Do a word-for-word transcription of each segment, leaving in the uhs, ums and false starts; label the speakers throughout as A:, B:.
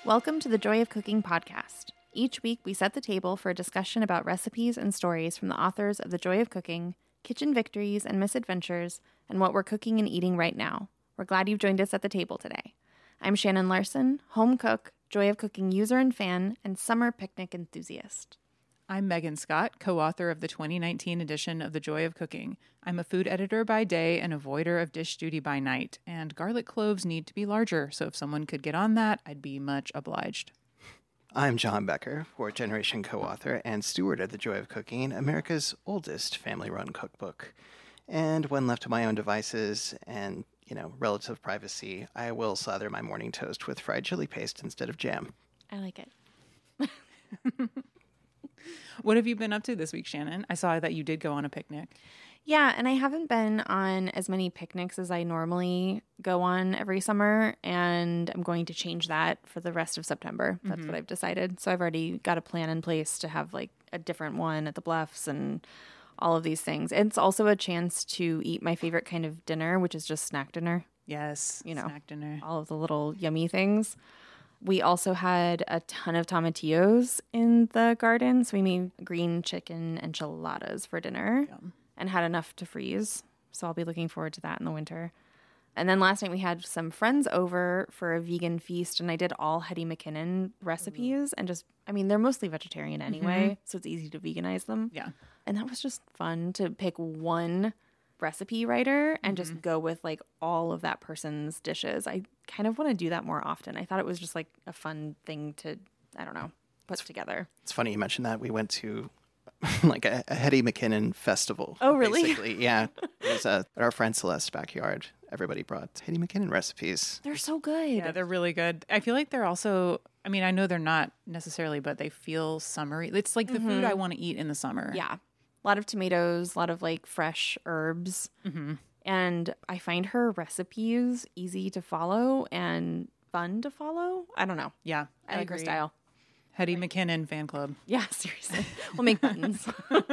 A: Welcome to the Joy of Cooking podcast. Each week, we set the table for a discussion about recipes and stories from the authors of The Joy of Cooking, kitchen victories and misadventures, and what we're cooking and eating right now. We're glad you've joined us at the table today. I'm Shannon Larson, home cook, Joy of Cooking user and fan, and summer picnic enthusiast.
B: I'm Megan Scott, co-author of the twenty nineteen edition of The Joy of Cooking. I'm a food editor by day and avoider of dish duty by night, and garlic cloves need to be larger, so if someone could get on that, I'd be much obliged.
C: I'm John Becker, fourth-generation co-author and steward of The Joy of Cooking, America's oldest family-run cookbook. And when left to my own devices and, you know, relative privacy, I will slather my morning toast with fried chili paste instead of jam.
A: I like it.
B: What have you been up to this week, Shannon? I saw that you did go on a picnic.
A: Yeah, and I haven't been on as many picnics as I normally go on every summer, and I'm going to change that for the rest of September. That's mm-hmm. what I've decided. So I've already got a plan in place to have like a different one at the Bluffs and all of these things. It's also a chance to eat my favorite kind of dinner, which is just snack dinner.
B: Yes,
A: you know,
B: snack dinner.
A: All of the little yummy things. We also had a ton of tomatillos in the garden, so we made green chicken enchiladas for dinner. Yum. And had enough to freeze, so I'll be looking forward to that in the winter. And then last night we had some friends over for a vegan feast, and I did all Hetty McKinnon recipes, and just, I mean, they're mostly vegetarian anyway, mm-hmm. so it's easy to veganize them.
B: Yeah.
A: And that was just fun to pick one recipe writer and mm-hmm. just go with like all of that person's dishes. I kind of want to do that more often. I thought it was just like a fun thing to, I don't know, put
C: it's,
A: together.
C: It's funny you mentioned that. We went to like a, a Hetty McKinnon festival.
A: Oh, really?
C: Basically, yeah. It was uh, at our friend Celeste's backyard. Everybody brought Hetty McKinnon recipes.
A: They're so good.
B: Yeah, they're really good. I feel like they're also, I mean, I know they're not necessarily, but they feel summery. It's like the mm-hmm. food I want to eat in the summer.
A: Yeah. A lot of tomatoes, a lot of like fresh herbs.
B: Mm-hmm.
A: And I find her recipes easy to follow and fun to follow. I don't know.
B: Yeah.
A: I, I like agree. Her style.
B: Hetty McKinnon fan club.
A: Yeah, seriously. We'll make buttons.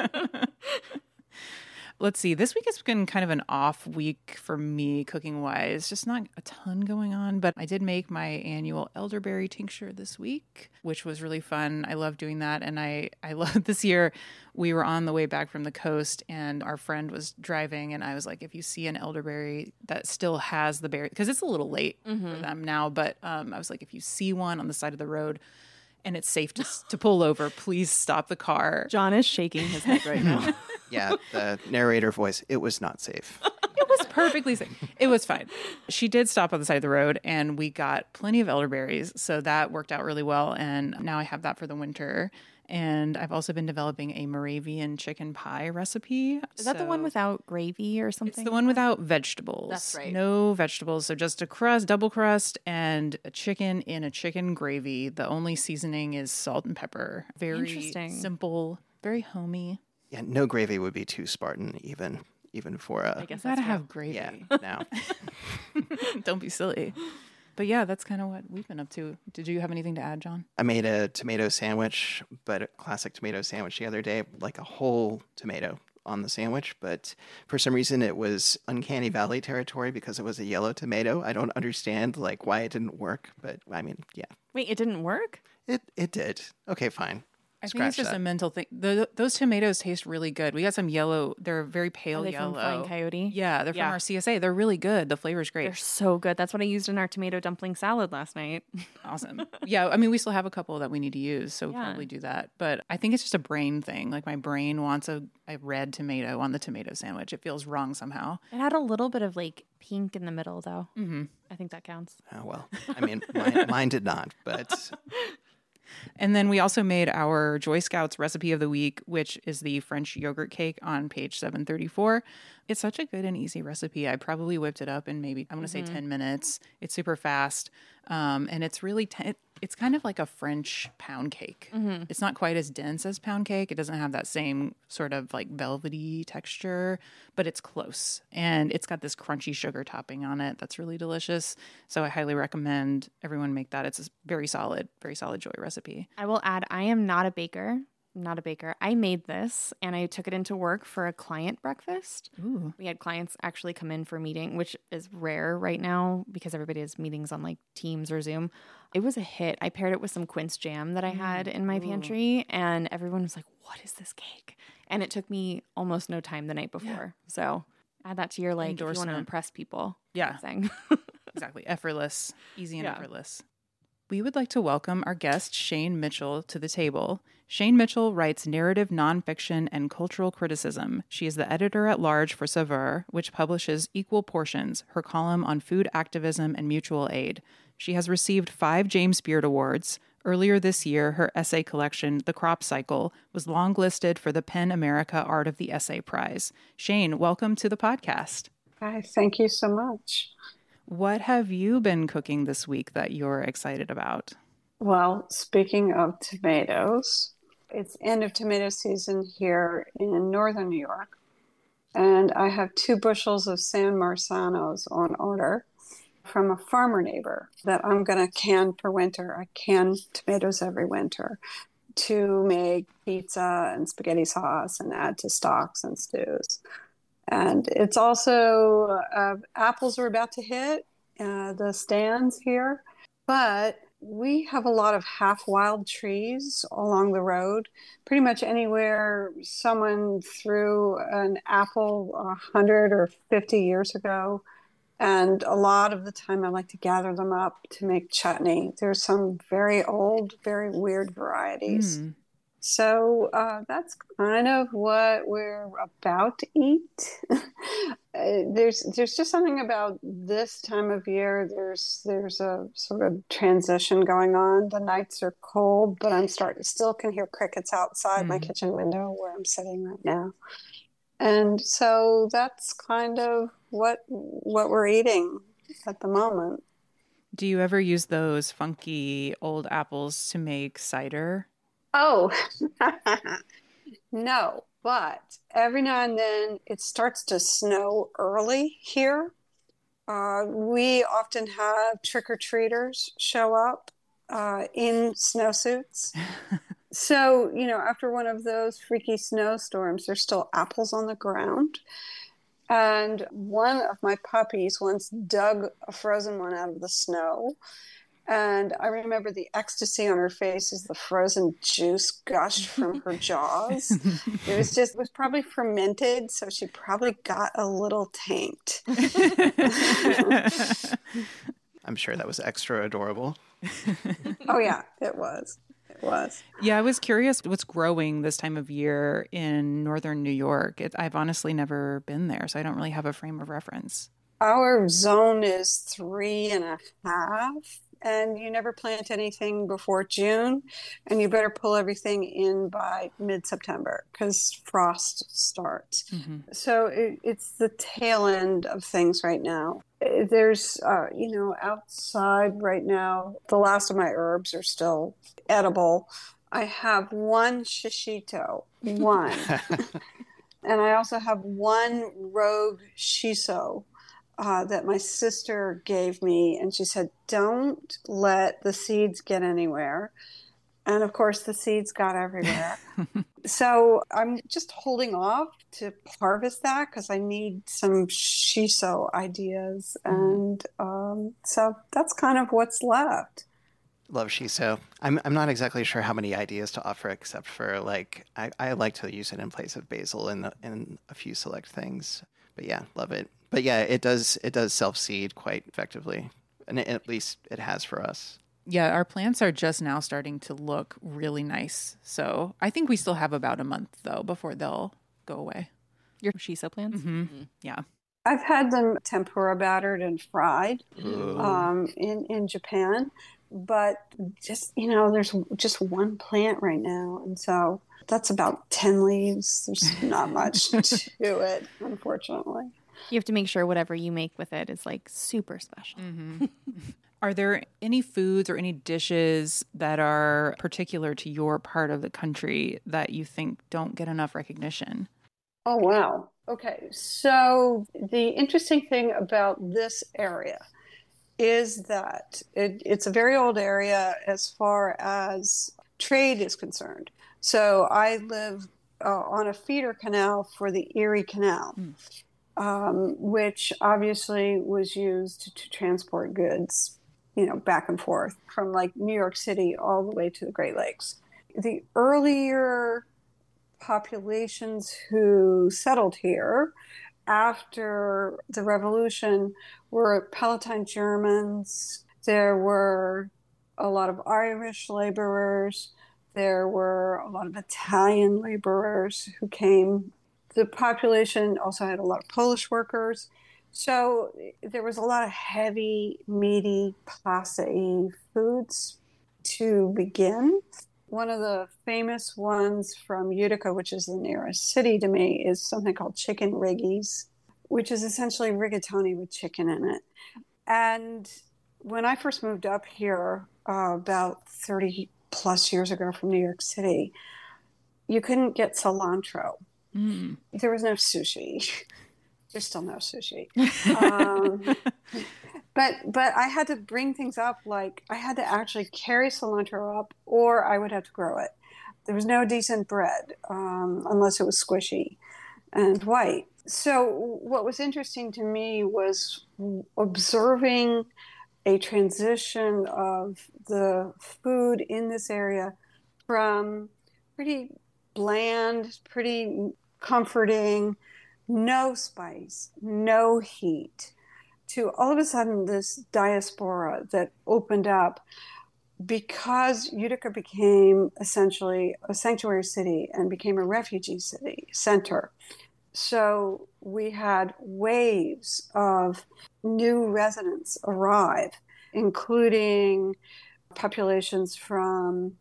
B: Let's see. This week has been kind of an off week for me cooking-wise. Just not a ton going on, but I did make my annual elderberry tincture this week, which was really fun. I love doing that, and I, I love this year. We were on the way back from the coast, and our friend was driving, and I was like, if you see an elderberry that still has the berry, because it's a little late mm-hmm. for them now, but um, I was like, if you see one on the side of the road, and it's safe to to pull over, please stop the car.
A: John is shaking his head right now.
C: Yeah, the narrator voice, it was not safe.
B: It was perfectly safe. It was fine. She did stop on the side of the road, and we got plenty of elderberries, so that worked out really well, and now I have that for the winter. And I've also been developing a Moravian chicken pie recipe.
A: Is that so the one without gravy or something?
B: It's the one without vegetables.
A: That's right.
B: No vegetables. So just a crust, double crust, and a chicken in a chicken gravy. The only seasoning is salt and pepper. Very simple, very homey.
C: Yeah, no gravy would be too Spartan even. Even for a...
A: I guess
B: you gotta
A: that's
B: have gravy.
C: Yeah, now.
B: Don't be silly. But yeah, that's kind of what we've been up to. Did you have anything to add, John?
C: I made a tomato sandwich, but a classic tomato sandwich the other day, like a whole tomato on the sandwich. But for some reason, it was uncanny valley territory because it was a yellow tomato. I don't understand like why it didn't work, but I mean, yeah.
A: Wait, it didn't work?
C: It it did. Okay, fine.
B: I
C: Scratch
B: think it's just
C: that.
B: a mental thing. The, those tomatoes taste really good. We got some yellow. They're very pale
A: Are they
B: yellow.
A: From Flying Coyote?
B: Yeah, they're
A: yeah.
B: from our C S A. They're really good. The flavor's great.
A: They're so good. That's what I used in our tomato dumpling salad last night.
B: Awesome. Yeah, I mean, we still have a couple that we need to use, so we'll
A: yeah.
B: probably do that. But I think it's just a brain thing. Like my brain wants a, a red tomato on the tomato sandwich. It feels wrong somehow.
A: It had a little bit of like pink in the middle, though.
B: Mm-hmm.
A: I think that counts.
C: Oh, well, I mean, mine, mine did not, but...
B: And then we also made our Joy Scouts recipe of the week, which is the French yogurt cake on page seven thirty-four. It's such a good and easy recipe. I probably whipped it up in maybe, I'm going to mm-hmm. say ten minutes. It's super fast. Um, and it's really, t- it's kind of like a French pound cake.
A: Mm-hmm.
B: It's not quite as dense as pound cake. It doesn't have that same sort of like velvety texture, but it's close. And it's got this crunchy sugar topping on it that's really delicious. So I highly recommend everyone make that. It's a very solid, very solid Joy recipe.
A: I will add, I am not a baker. not a baker. I made this and I took it into work for a client breakfast.
B: Ooh.
A: We had clients actually come in for a meeting, which is rare right now because everybody has meetings on like Teams or Zoom. It was a hit. I paired it with some quince jam that I had in my
B: Ooh.
A: pantry, and everyone was like, what is this cake? And it took me almost no time the night before. Yeah. So add that to your, like, if you want to impress people.
B: Yeah.
A: Thing.
B: Exactly. Effortless. Easy and
A: yeah.
B: effortless. We would like to welcome our guest, Shane Mitchell, to the table. Shane Mitchell writes narrative nonfiction and cultural criticism. She is the editor-at-large for Saveur, which publishes Equal Portions, her column on food activism and mutual aid. She has received five James Beard Awards. Earlier this year, her essay collection, The Crop Cycle, was longlisted for the PEN America Art of the Essay Prize. Shane, welcome to the podcast.
D: Hi, thank you so much.
B: What have you been cooking this week that you're excited about?
D: Well, speaking of tomatoes, it's end of tomato season here in northern New York, and I have two bushels of San Marzanos on order from a farmer neighbor that I'm going to can for winter. I can tomatoes every winter to make pizza and spaghetti sauce and add to stocks and stews. And it's also, uh, apples are about to hit uh, the stands here, but we have a lot of half-wild trees along the road. Pretty much anywhere someone threw an apple one hundred or fifty years ago, and a lot of the time I like to gather them up to make chutney. There's some very old, very weird varieties. Mm. So uh, that's kind of what we're about to eat. there's there's just something about this time of year. There's there's a sort of transition going on. The nights are cold, but I'm starting still can hear crickets outside mm. my kitchen window where I'm sitting right now. And so that's kind of what what we're eating at the moment.
B: Do you ever use those funky old apples to make cider?
D: Oh, no, but every now and then it starts to snow early here. Uh, we often have trick-or-treaters show up uh, in snowsuits. So, you know, after one of those freaky snowstorms, there's still apples on the ground. And one of my puppies once dug a frozen one out of the snow. And I remember the ecstasy on her face as the frozen juice gushed from her jaws. It was just, it was probably fermented, so she probably got a little tanked.
C: I'm sure that was extra adorable.
D: Oh, yeah, it was. It was.
B: Yeah, I was curious what's growing this time of year in northern New York. It, I've honestly never been there, so I don't really have a frame of reference.
D: Our zone is three and a half. And you never plant anything before June, and you better pull everything in by mid-September because frost starts. Mm-hmm. So it, it's the tail end of things right now. There's, uh, you know, outside right now, the last of my herbs are still edible. I have one shishito, one. And I also have one rogue shiso. Uh, that my sister gave me, and she said, don't let the seeds get anywhere. And of course, the seeds got everywhere. So I'm just holding off to harvest that because I need some shiso ideas. And um, so that's kind of what's left.
C: Love shiso. I'm I'm not exactly sure how many ideas to offer, except for like I, I like to use it in place of basil in in a few select things. But yeah, love it. But yeah, it does it does self-seed quite effectively, and it, at least it has for us.
B: Yeah, our plants are just now starting to look really nice. So I think we still have about a month, though, before they'll go away.
A: Your shiso plants?
B: Mm-hmm. Mm-hmm. Yeah.
D: I've had them tempura battered and fried um, in, in Japan. But just, you know, there's just one plant right now. And so that's about ten leaves. There's not much to it, unfortunately.
A: You have to make sure whatever you make with it is like super special.
B: Mm-hmm. Are there any foods or any dishes that are particular to your part of the country that you think don't get enough recognition?
D: Oh, wow. Okay. So the interesting thing about this area is that it, it's a very old area as far as trade is concerned. So I live uh, on a feeder canal for the Erie Canal, mm. um, which obviously was used to transport goods, you know, back and forth from like New York City all the way to the Great Lakes. The earlier populations who settled here after the Revolution were Palatine Germans. There were a lot of Irish laborers. There were a lot of Italian laborers who came. The population also had a lot of Polish workers. So there was a lot of heavy, meaty, pasta-y foods to begin. One of the famous ones from Utica, which is the nearest city to me, is something called chicken riggies, which is essentially rigatoni with chicken in it. And when I first moved up here uh, about thirty plus years ago from New York City, you couldn't get cilantro. Mm. There was no sushi. There's still no sushi. um, but but I had to bring things up, like I had to actually carry cilantro up, or I would have to grow it. There was no decent bread um, unless it was squishy and white. So what was interesting to me was observing a transition of the food in this area from pretty bland, pretty comforting, no spice, no heat, to all of a sudden this diaspora that opened up because Utica became essentially a sanctuary city and became a refugee city center. So we had waves of new residents arrive, including populations from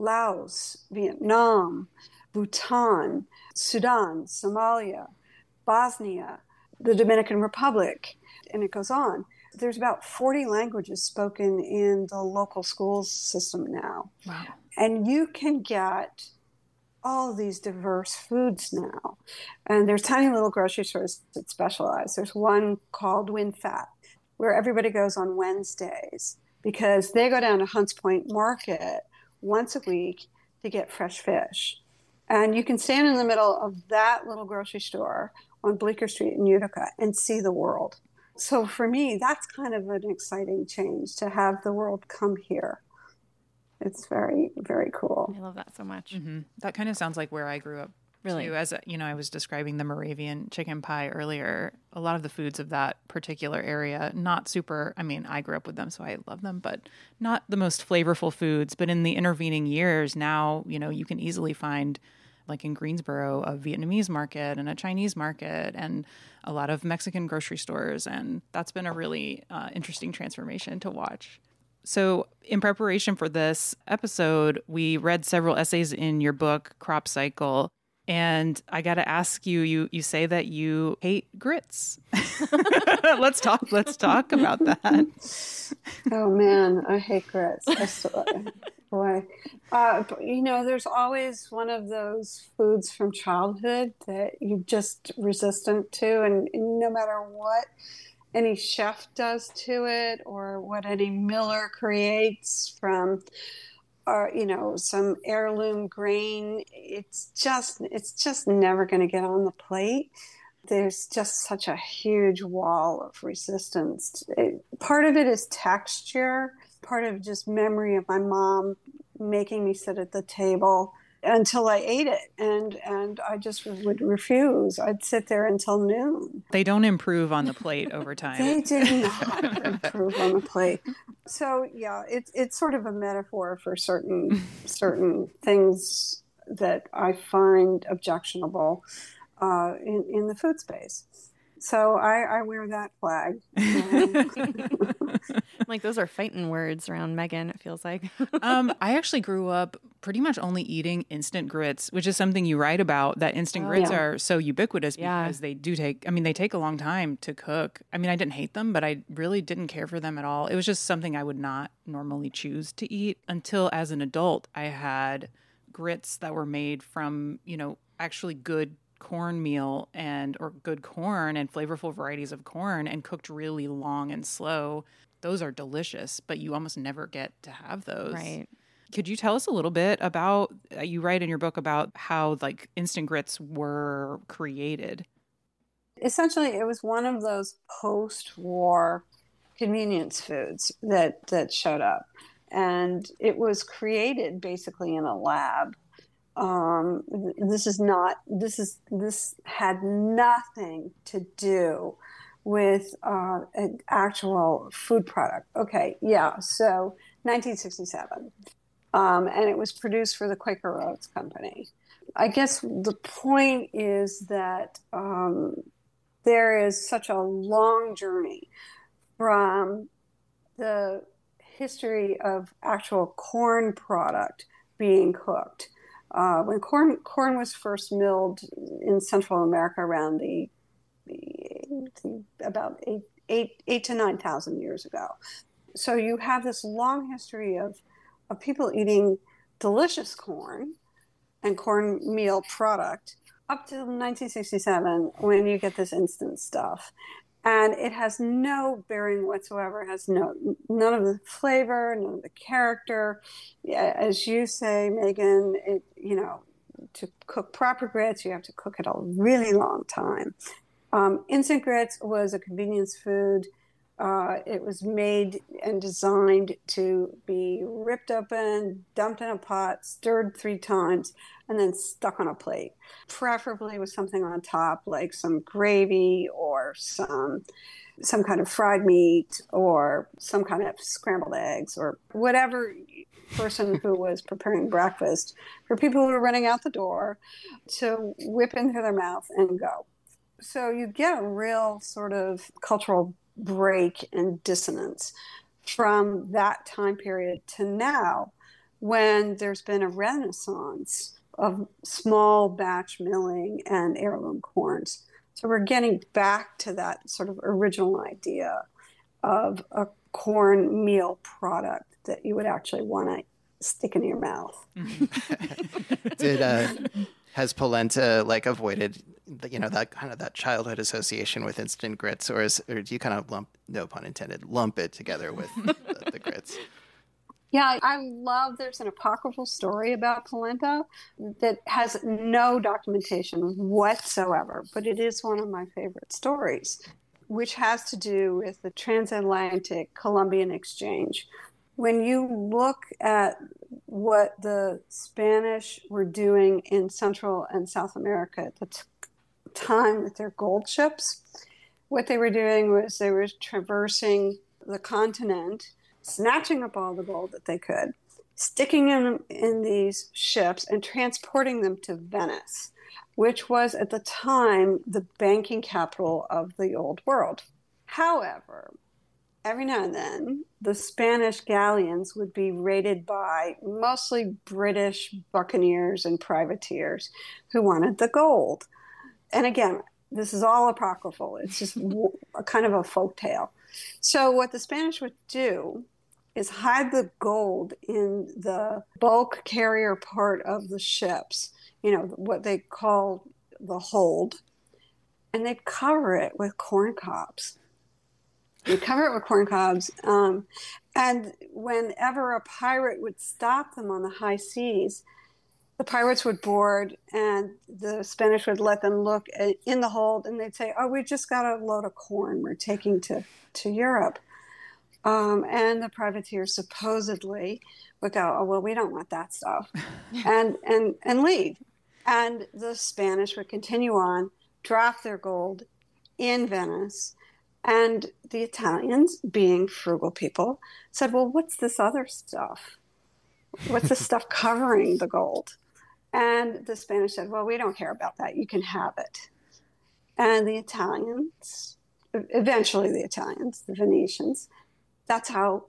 D: Laos, Vietnam, Bhutan, Sudan, Somalia, Bosnia, the Dominican Republic, and it goes on. There's about forty languages spoken in the local school system now.
B: Wow.
D: And you can get all these diverse foods now. And there's tiny little grocery stores that specialize. There's one called WinFat, where everybody goes on Wednesdays because they go down to Hunts Point Market once a week to get fresh fish. And you can stand in the middle of that little grocery store on Bleecker Street in Utica and see the world. So for me, that's kind of an exciting change to have the world come here. It's very, very cool.
A: I love that so much.
B: Mm-hmm. That kind of sounds like where I grew up.
A: Really?
B: Too. As you know, I was describing the Moravian chicken pie earlier. A lot of the foods of that particular area, not super, I mean, I grew up with them, so I love them, but not the most flavorful foods. But in the intervening years, now, you know, you can easily find, like in Greensboro, a Vietnamese market and a Chinese market and a lot of Mexican grocery stores. And that's been a really uh, interesting transformation to watch. So in preparation for this episode, we read several essays in your book, Crop Cycle. And I got to ask you, you, you say that you hate grits. let's talk, let's talk about that.
D: Oh man, I hate grits. I still, boy, uh, you know, there's always one of those foods from childhood that you're just resistant to. And no matter what any chef does to it or what any miller creates from, or, you know, some heirloom grain, it's just, it's just never going to get on the plate. There's just such a huge wall of resistance. It, part of it is texture, part of just memory of my mom making me sit at the table until I ate it, and and I just would refuse. I'd sit there until noon.
B: They don't improve on the plate over time.
D: They do not improve on the plate. So yeah, it's it's sort of a metaphor for certain certain things that I find objectionable uh, in in the food space. So I, I wear that flag.
A: Like those are fighting words around Megan, it feels like.
B: um, I actually grew up pretty much only eating instant grits, which is something you write about, that instant oh, grits yeah. are so ubiquitous because yeah. they do take, I mean, they take a long time to cook. I mean, I didn't hate them, but I really didn't care for them at all. It was just something I would not normally choose to eat until as an adult, I had grits that were made from, you know, actually good cornmeal and or good corn and flavorful varieties of corn and cooked really long and slow. Those are delicious, but you almost never get to have those.
A: Right.
B: Could you tell us a little bit about, uh, you write in your book about how like instant grits were created?
D: Essentially, it was one of those post-war convenience foods that, that showed up. And it was created basically in a lab. Um, this is not, this is, this had nothing to do with uh, an actual food product. Okay, yeah, so nineteen sixty-seven. Um, and it was produced for the Quaker Oats Company. I guess the point is that um, there is such a long journey from the history of actual corn product being cooked. Uh, when corn corn was first milled in Central America around the, the, the about eight, eight, eight to nine thousand years ago, so you have this long history of of people eating delicious corn and cornmeal product up to nineteen sixty-seven, when you get this instant stuff. And it has no bearing whatsoever. It has no none of the flavor, none of the character. As you say, Megan, it, you know, to cook proper grits, you have to cook it a really long time. Um, instant grits was a convenience food. Uh, it was made and designed to be ripped open, dumped in a pot, stirred three times, and then stuck on a plate, preferably with something on top, like some gravy or some some kind of fried meat or some kind of scrambled eggs or whatever person who was preparing breakfast for people who were running out the door to whip into their mouth and go. So you get a real sort of cultural break and dissonance from that time period to now, when there's been a renaissance of small batch milling and heirloom corns. So we're getting back to that sort of original idea of a corn meal product that you would actually want to stick in your mouth.
C: Did uh, has polenta like avoided, you know, that kind of that childhood association with instant grits, or is or do you kind of lump, no pun intended, lump it together with the, the grits?
D: Yeah, I love, there's an apocryphal story about polenta that has no documentation whatsoever, but it is one of my favorite stories, which has to do with the transatlantic Columbian exchange. When you look at what the Spanish were doing in Central and South America at the t- time with their gold ships, what they were doing was they were traversing the continent, snatching up all the gold that they could, sticking them in these ships and transporting them to Venice, which was at the time the banking capital of the old world. However, every now and then, the Spanish galleons would be raided by mostly British buccaneers and privateers who wanted the gold. And again, this is all apocryphal. It's just a kind of a folktale. So what the Spanish would do is hide the gold in the bulk carrier part of the ships, you know, what they call the hold, and they'd cover it with corn cobs. They'd cover it with corn cobs, um, and whenever a pirate would stop them on the high seas, the pirates would board, and the Spanish would let them look at, in the hold, and they'd say, "Oh, we just got a load of corn we're taking to, to Europe." Um, and the privateers supposedly would go, "Oh, well, we don't want that stuff," and and and leave. And the Spanish would continue on, drop their gold in Venice, and the Italians, being frugal people, said, "Well, what's this other stuff? What's this stuff covering the gold?" And the Spanish said, "Well, we don't care about that. You can have it." And the Italians, eventually the Italians, the Venetians, that's how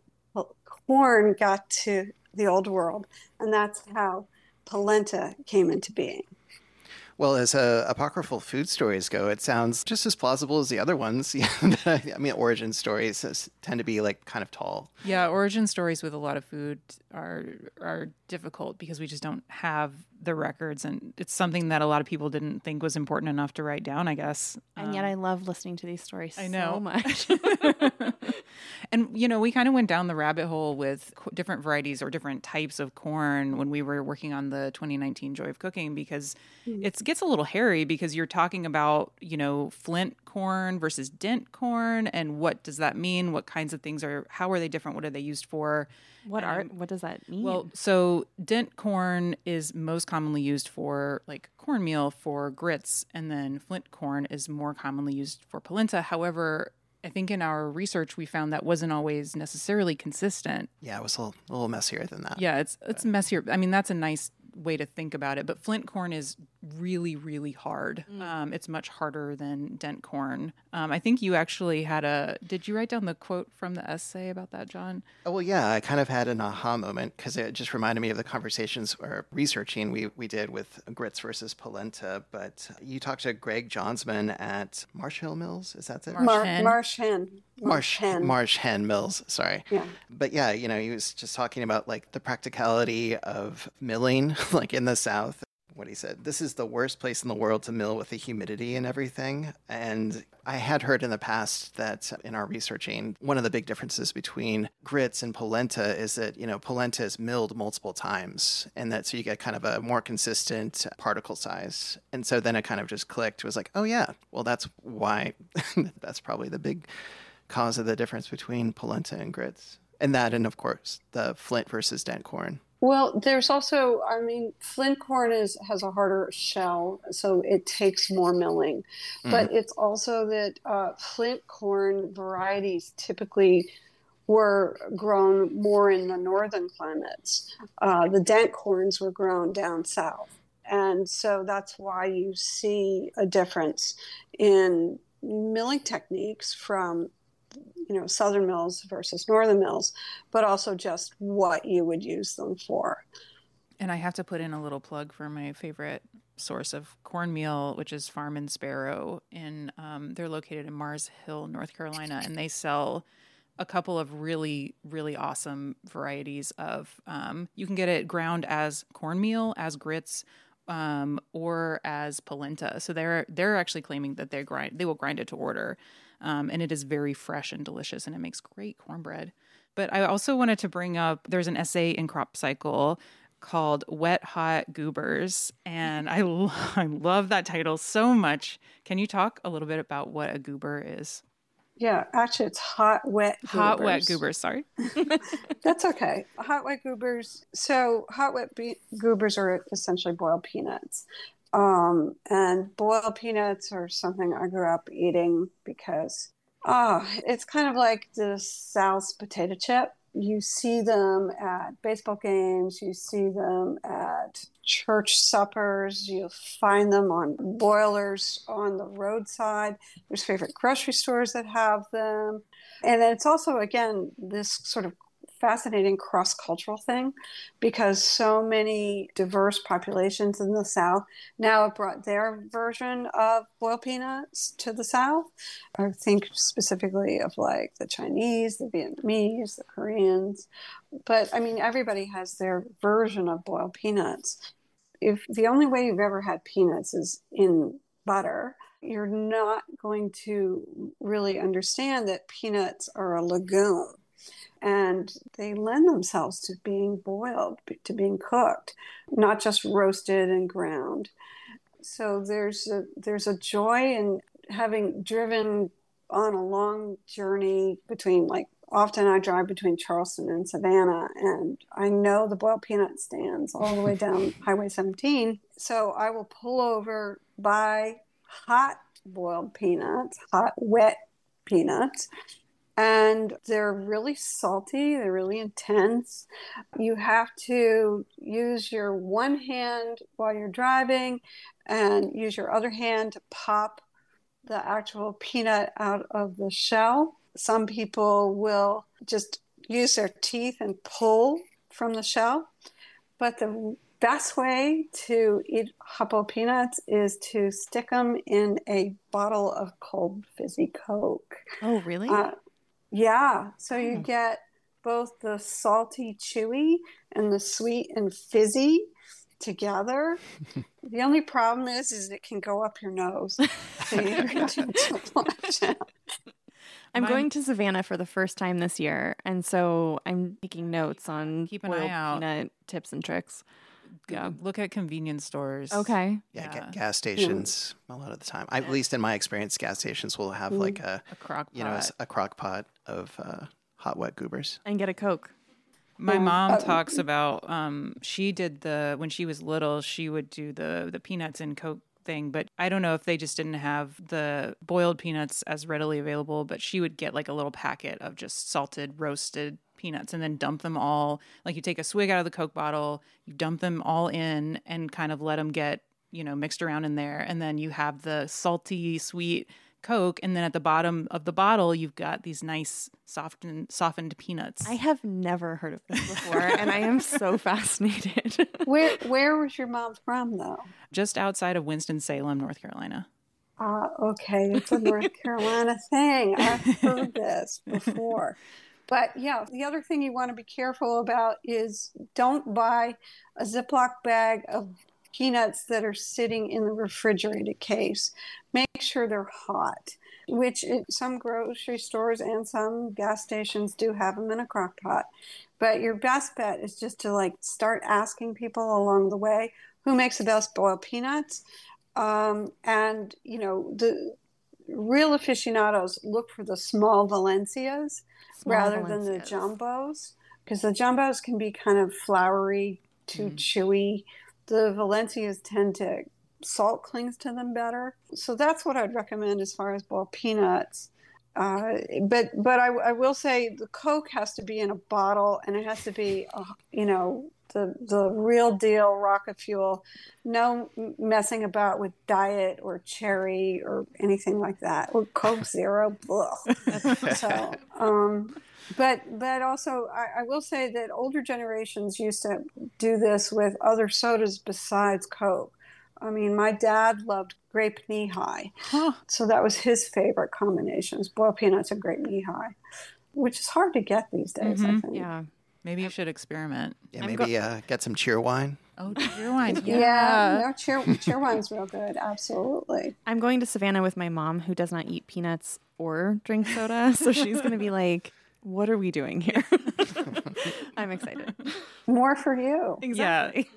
D: corn got to the old world. And that's how polenta came into being.
C: Well, as uh, apocryphal food stories go, it sounds just as plausible as the other ones. I mean, origin stories tend to be like kind of tall.
B: Yeah, origin stories with a lot of food are are difficult because we just don't have the records, and it's something that a lot of people didn't think was important enough to write down, I guess.
A: And yet I love listening to these stories
B: I know.
A: so much.
B: And, you know, we kind of went down the rabbit hole with co- different varieties or different types of corn when we were working on the twenty nineteen Joy of Cooking, because mm. it gets a little hairy because you're talking about, you know, flint corn versus dent corn. And what does that mean? What kinds of things are, how are they different? What are they used for?
A: What
B: um,
A: are, what does that mean?
B: Well, so dent corn is most commonly used for like cornmeal for grits, and then flint corn is more commonly used for polenta. However, I think in our research, we found that wasn't always necessarily consistent.
C: Yeah, it was a little, a little messier than that.
B: Yeah, it's it's messier. I mean, that's a nice way to think about it. But flint corn is really, really hard. Mm. Um, it's much harder than dent corn. Um, I think you actually had a, did you write down the quote from the essay about that, John?
C: Oh, well, yeah, I kind of had an aha moment because it just reminded me of the conversations or researching we, we did with grits versus polenta. But you talked to Greg Johnsman at Marsh Hill Mills. Is that it?
B: Marsh
D: Mar-
B: Hen.
D: Marsh Hen.
C: Marsh Hen. Marsh Hen Mills, sorry.
D: Yeah.
C: But yeah, you know, he was just talking about like the practicality of milling, like in the South. What he said, this is the worst place in the world to mill with the humidity and everything. And I had heard in the past that in our researching, one of the big differences between grits and polenta is that, you know, polenta is milled multiple times, and that so you get kind of a more consistent particle size. And so then it kind of just clicked. It was like, oh yeah, well, that's why, that's probably the big cause of the difference between polenta and grits. And that, and of course, the flint versus dent corn.
D: Well, there's also, I mean, flint corn is has a harder shell, so it takes more milling. Mm. But it's also that uh, flint corn varieties typically were grown more in the northern climates. Uh, the dent corns were grown down south. And so that's why you see a difference in milling techniques from you know, southern mills versus northern mills, but also just what you would use them for.
B: And I have to put in a little plug for my favorite source of cornmeal, which is Farm and Sparrow. In um, they're located in Mars Hill, North Carolina, and they sell a couple of really, really awesome varieties of. Um, you can get it ground as cornmeal, as grits, um, or as polenta. So they're they're actually claiming that they grind they will grind it to order. Um, and it is very fresh and delicious, and it makes great cornbread. But I also wanted to bring up, there's an essay in Crop Cycle called Wet Hot Goobers, and I, lo- I love that title so much. Can you talk a little bit about what a goober is?
D: Yeah, actually, it's hot, wet goobers.
B: Hot, wet goobers, sorry.
D: That's okay. Hot, wet goobers. So hot, wet be- goobers are essentially boiled peanuts. Um, and boiled peanuts are something I grew up eating because, ah, oh, it's kind of like the South's potato chip. You see them at baseball games. You see them at church suppers. You find them on boilers on the roadside. There's favorite grocery stores that have them. And it's also, again, this sort of fascinating cross-cultural thing because so many diverse populations in the South now have brought their version of boiled peanuts to the South. I think specifically of like the Chinese, the Vietnamese, the Koreans. But I mean, everybody has their version of boiled peanuts. If the only way you've ever had peanuts is in butter, you're not going to really understand that peanuts are a legume. And they lend themselves to being boiled, to being cooked, not just roasted and ground. So there's a, there's a joy in having driven on a long journey between, like, often I drive between Charleston and Savannah, and I know the boiled peanut stands all the way down Highway seventeen. So I will pull over, buy hot boiled peanuts, hot, wet peanuts, and they're really salty. They're really intense. You have to use your one hand while you're driving and use your other hand to pop the actual peanut out of the shell. Some people will just use their teeth and pull from the shell. But the best way to eat hot boiled peanuts is to stick them in a bottle of cold fizzy Coke.
A: Oh, really?
D: Uh, Yeah, so you get both the salty, chewy and the sweet and fizzy together. The only problem is, is it can go up your nose. So you have to watch out.
A: I'm
B: My-
A: going to Savannah for the first time this year, and so I'm taking notes on
B: Keep an
A: boiled
B: eye out.
A: peanut tips and tricks. Yeah.
B: Look at convenience stores.
A: Okay.
C: Yeah,
B: Yeah.
C: ga- gas stations a lot of the time. I, at least in my experience, gas stations will have like a
B: A crock pot.
C: you know a, s- a crock pot of uh, hot wet goobers.
A: And get a Coke.
B: My
D: Yeah.
B: mom
D: Uh,
B: talks about um she did the when she was little, she would do the the peanuts and Coke thing, but I don't know if they just didn't have the boiled peanuts as readily available, but she would get like a little packet of just salted roasted peanuts and then dump them all, like you take a swig out of the Coke bottle, you dump them all in and kind of let them get, you know, mixed around in there, and then you have the salty sweet Coke, and then at the bottom of the bottle you've got these nice softened softened peanuts.
A: I have never heard of this before, and I am so fascinated.
D: Where where was your mom from, though?
B: Just outside of Winston-Salem, North Carolina.
D: Ah, okay, it's a North Carolina thing. I've heard this before. But yeah, the other thing you want to be careful about is don't buy a Ziploc bag of peanuts that are sitting in the refrigerated case. Make sure they're hot, which it, some grocery stores and some gas stations do have them in a crock pot. But your best bet is just to like start asking people along the way who makes the best boiled peanuts. Um, and, you know, the real aficionados look for the small Valencias
A: Small
D: rather than the
A: Valencias.
D: jumbos, because the jumbos can be kind of floury, too chewy. The Valencias tend to, salt clings to them better. So that's what I'd recommend as far as boiled peanuts. Uh, but but I, I will say the Coke has to be in a bottle, and it has to be, uh, you know, the the real deal rocket fuel. No messing about with diet or cherry or anything like that. Or Coke Zero. Ugh. So, um, but but also I, I will say that older generations used to do this with other sodas besides Coke. I mean, my dad loved grape knee high.
B: Huh.
D: So that was his favorite combinations, boiled peanuts and grape knee high, which is hard to get these days, I
B: Mhm.
D: think.
A: Yeah.
B: Maybe you should experiment.
C: Yeah,
A: I'm
C: maybe uh, get some cheer wine.
B: Oh, cheer wine.
D: Yeah,
B: Yeah.
D: no, cheer, cheer wine's real good. Absolutely.
A: I'm going to Savannah with my mom, who does not eat peanuts or drink soda. So she's going to be like, what are we doing here? I'm excited.
D: More for you.
A: Exactly.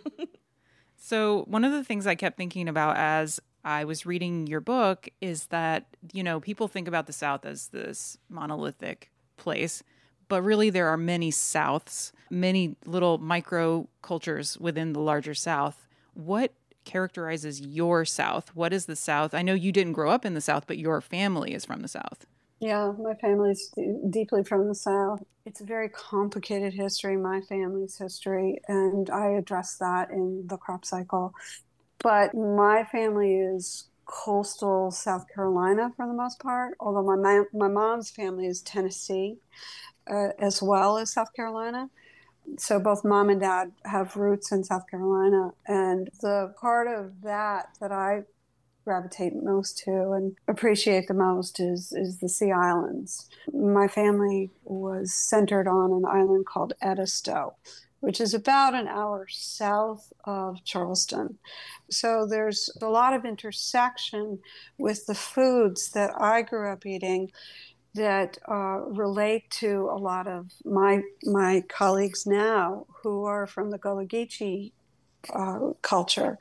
B: So, one of the things I kept thinking about as I was reading your book is that, you know, people think about the South as this monolithic place, but really there are many Souths, many little micro cultures within the larger South. What characterizes your South? What is the South? I know you didn't grow up in the South, but your family is from the South.
D: Yeah, my family's d- deeply from the South. It's a very complicated history, my family's history, and I address that in the crop cycle. But my family is coastal South Carolina for the most part, although my ma- my mom's family is Tennessee uh, as well as South Carolina. So both mom and dad have roots in South Carolina, and the part of that that I gravitate most to and appreciate the most is is the Sea Islands. My family was centered on an island called Edisto, which is about an hour south of Charleston. So there's a lot of intersection with the foods that I grew up eating that uh, relate to a lot of my my colleagues now who are from the Gullah Geechee uh, culture.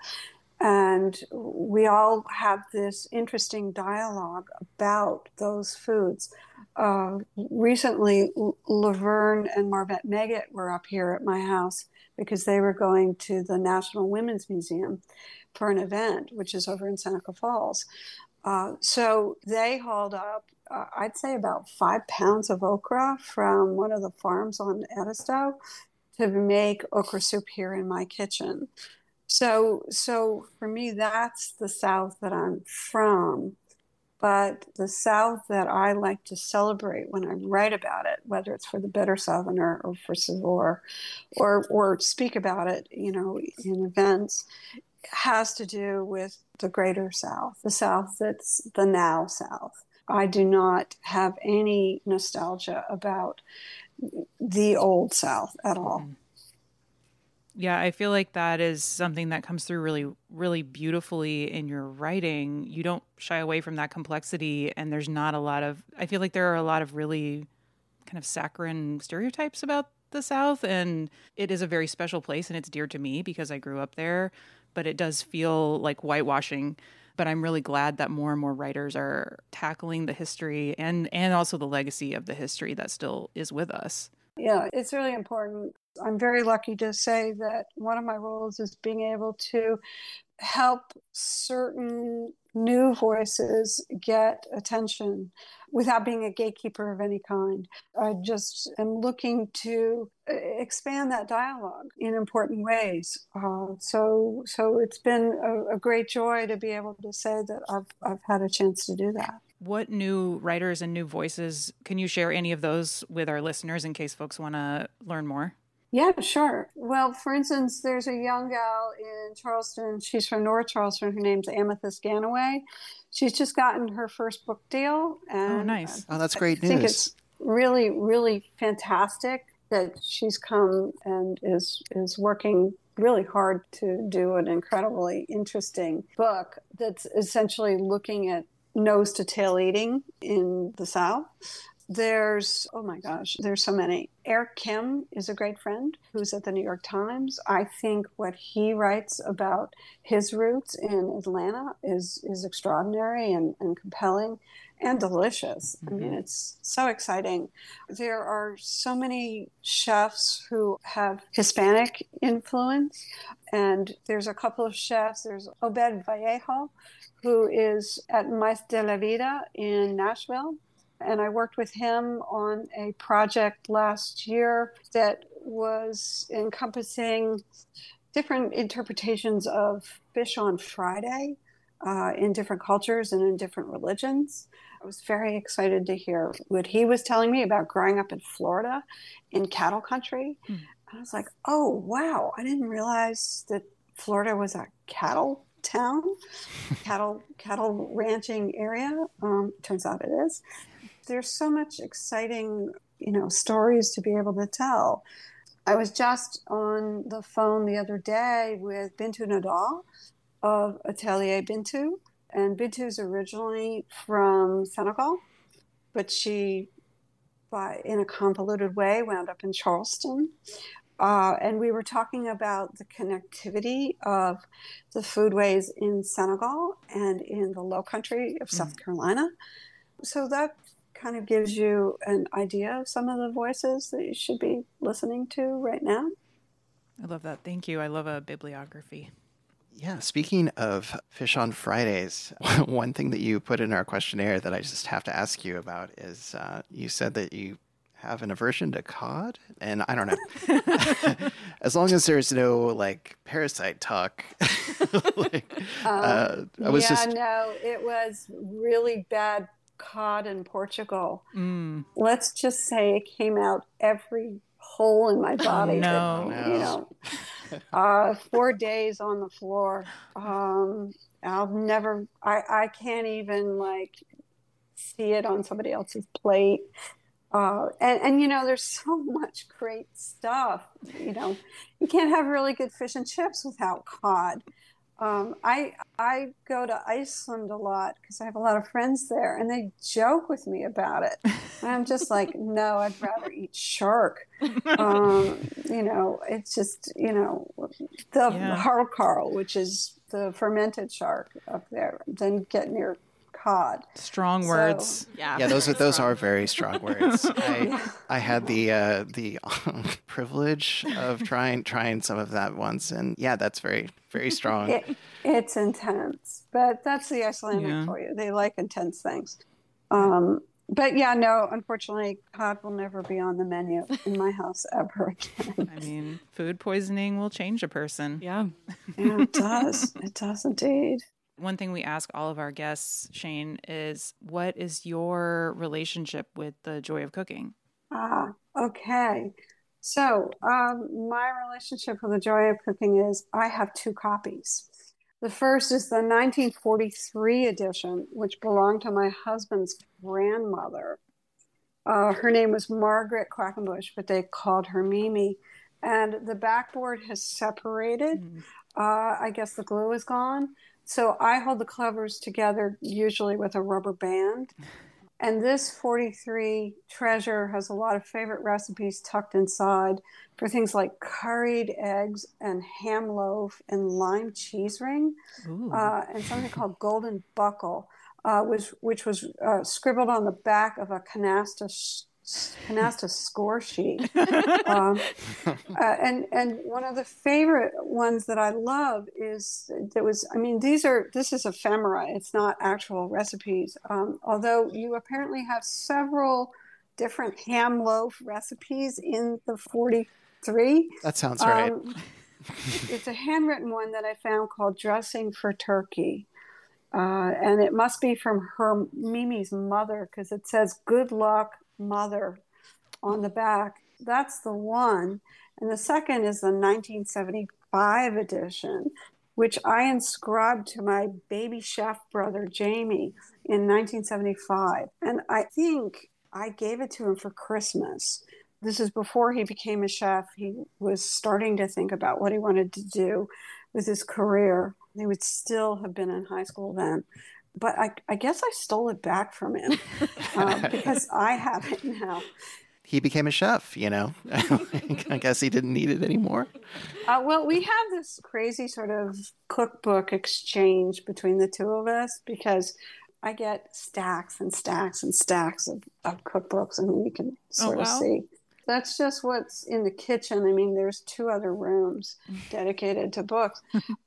D: And we all have this interesting dialogue about those foods. Uh, recently, Laverne and Marvette Meggett were up here at my house because they were going to the National Women's Museum for an event, which is over in Seneca Falls. Uh, so they hauled up, uh, I'd say, about five pounds of okra from one of the farms on Edisto to make okra soup here in my kitchen. So, so for me, that's the South that I'm from. But the South that I like to celebrate when I write about it, whether it's for the Bitter Southerner or for Savor, or or speak about it, you know, in events, has to do with the Greater South, the South that's the now South. I do not have any nostalgia about the Old South at all.
B: Mm-hmm. Yeah, I feel like that is something that comes through really, really beautifully in your writing. You don't shy away from that complexity, and there's not a lot of, I feel like there are a lot of really kind of saccharine stereotypes about the South, and it is a very special place, and it's dear to me because I grew up there, but it does feel like whitewashing. But I'm really glad that more and more writers are tackling the history and, and also the legacy of the history that still is with us.
D: Yeah, it's really important. I'm very lucky to say that one of my roles is being able to help certain new voices get attention without being a gatekeeper of any kind. I just am looking to expand that dialogue in important ways. Uh, so, so it's been a, a great joy to be able to say that I've I've had a chance to do that.
B: What new writers and new voices, can you share any of those with our listeners in case folks want to learn more?
D: Yeah, sure. Well, for instance, there's a young gal in Charleston. She's from North Charleston. Her name's Amethyst Ganaway. She's just gotten her first book deal. And
B: oh, nice.
C: Oh, that's great
D: I
C: news.
D: I think it's really, really fantastic that she's come and is is working really hard to do an incredibly interesting book that's essentially looking at nose to tail eating in the South. There's, oh my gosh, there's so many. Eric Kim is a great friend who's at the New York Times. I think what he writes about his roots in Atlanta is, is extraordinary and, and compelling and delicious. Mm-hmm. I mean, it's so exciting. There are so many chefs who have Hispanic influence, and there's a couple of chefs. There's Obed Vallejo, who is at Maíz de la Vida in Nashville. And I worked with him on a project last year that was encompassing different interpretations of Fish on Friday uh, in different cultures and in different religions. I was very excited to hear what he was telling me about growing up in Florida in cattle country. Mm. I was like, oh, wow, I didn't realize that Florida was a cattle town, cattle cattle ranching area. Um, turns out it is. There's so much exciting, you know, stories to be able to tell. I was just on the phone the other day with Bintu Nadal of Atelier Bintu, and Bintu's originally from Senegal, but she, by in a convoluted way, wound up in Charleston. Uh, and we were talking about the connectivity of the foodways in Senegal and in the Low Country of South mm. Carolina. So that kind of gives you an idea of some of the voices that you should be listening to right now.
B: I love that. Thank you. I love a bibliography.
C: Yeah, speaking of Fish on Fridays, one thing that you put in our questionnaire that I just have to ask you about is uh, you said that you have an aversion to cod, and I don't know. As long as there's no like parasite talk. like, um, uh, I was
D: yeah,
C: just...
D: no, it was really bad cod in Portugal.
B: Mm.
D: Let's just say it came out every hole in my body.
B: Oh, no.
D: That, you know, uh, four days on the floor. Um, I'll never. I I can't even like see it on somebody else's plate. Uh, and, and, you know, there's so much great stuff. You know, you can't have really good fish and chips without cod. Um, I I go to Iceland a lot because I have a lot of friends there, and they joke with me about it. And I'm just like, no, I'd rather eat shark. Um, you know, it's just, you know, the
B: yeah.
D: harlkarl, which is the fermented shark up there, than get near cod.
B: Strong
D: so,
B: words.
A: Yeah,
C: yeah, those are those are very strong words. I yeah. I had the uh, the um, privilege of trying trying some of that once, and yeah, that's very very strong.
D: It, it's intense, but that's the Icelandic
B: yeah.
D: for you. They like intense things. Um, but yeah, no, unfortunately, cod will never be on the menu in my house ever again.
B: I mean, food poisoning will change a person.
A: Yeah,
D: yeah, it does. It does indeed.
B: One thing we ask all of our guests, Shane, is what is your relationship with the joy of cooking?
D: Ah, okay. So um, my relationship with the joy of cooking is I have two copies. The first is the nineteen forty-three edition, which belonged to my husband's grandmother. Uh, her name was Margaret Quackenbush, but they called her Mimi. And the backboard has separated. Mm. Uh, I guess the glue is gone. So I hold the covers together, usually with a rubber band. And this forty-three treasure has a lot of favorite recipes tucked inside for things like curried eggs and ham loaf and lime cheese ring, uh, and something called golden buckle, uh, which, which was uh, scribbled on the back of a canasta sh- canasta score sheet. um, uh, and and one of the favorite ones that I love is that was I mean these are this is ephemera. It's not actual recipes. Um, although you apparently have several different ham loaf recipes in the forty-three.
C: That sounds right.
D: Um, it's a handwritten one that I found called Dressing for Turkey. Uh, and it must be from her Mimi's mother because it says "Good luck, mother" on the back. That's the one. And the second is the nineteen seventy-five edition, which I inscribed to my baby chef brother, Jamie, in nineteen seventy-five. And I think I gave it to him for Christmas. This is before he became a chef. He was starting to think about what he wanted to do with his career. He would still have been in high school then. But I, I guess I stole it back from him uh, because I have it now.
C: He became a chef, you know. I guess he didn't need it anymore.
D: Uh, well, we have this crazy sort of cookbook exchange between the two of us because I get stacks and stacks and stacks of, of cookbooks, and we can sort oh, wow. of see. That's just what's in the kitchen. I mean, there's two other rooms dedicated to books.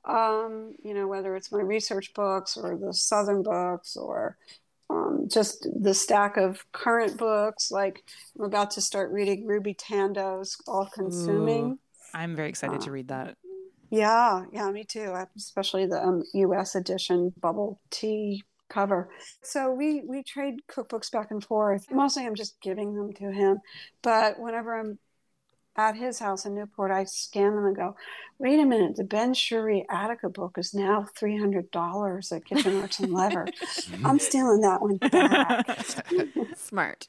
D: Um, you know, whether it's my research books or the Southern books or um, just the stack of current books. Like I'm about to start reading Ruby Tando's All Consuming.
B: Ooh, I'm very excited uh, to read that.
D: Yeah, yeah, me too. Especially the um, U S edition bubble tea cover. So we we trade cookbooks back and forth. Mostly I'm just giving them to him, but whenever I'm at his house in Newport, I scan them and go, wait a minute, the Ben Shuri Attica book is now three hundred dollars at Kitchen Arts and Lever. I'm stealing that one back.
A: Smart.